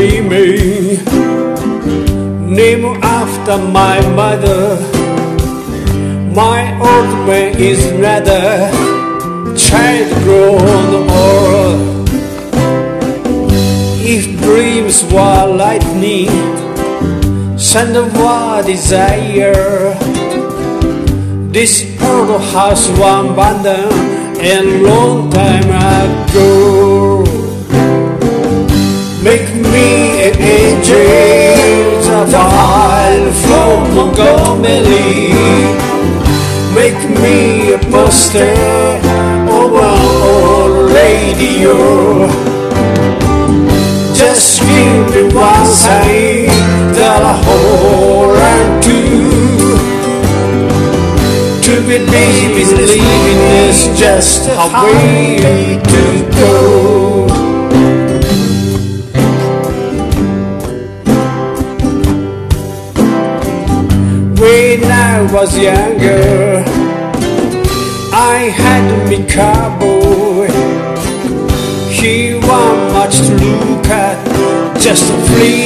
dreaming, named after my mother. My old man is rather child grown old. If dreams were lightning, send what desire. This old house was abandoned a long time ago. Make me an angel file from Montgomery. Make me a poster of an old radio. Just give me one sign that I hold on to. To believe is living is just a way to go. When I was younger, I had me cowboy. He was much to look at, just a flea.